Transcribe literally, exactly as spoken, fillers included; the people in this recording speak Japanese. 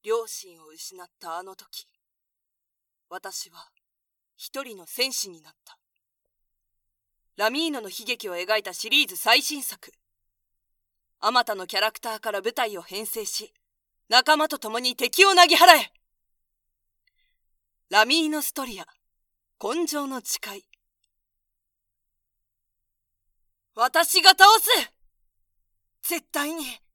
両親を失ったあの時、私は一人の戦士になった。ラミーノの悲劇を描いたシリーズ最新作。あまたのキャラクターから部隊を編成し、仲間と共に敵をなぎ払え。ラミーノストリア、根性の誓い。私が倒す！絶対に。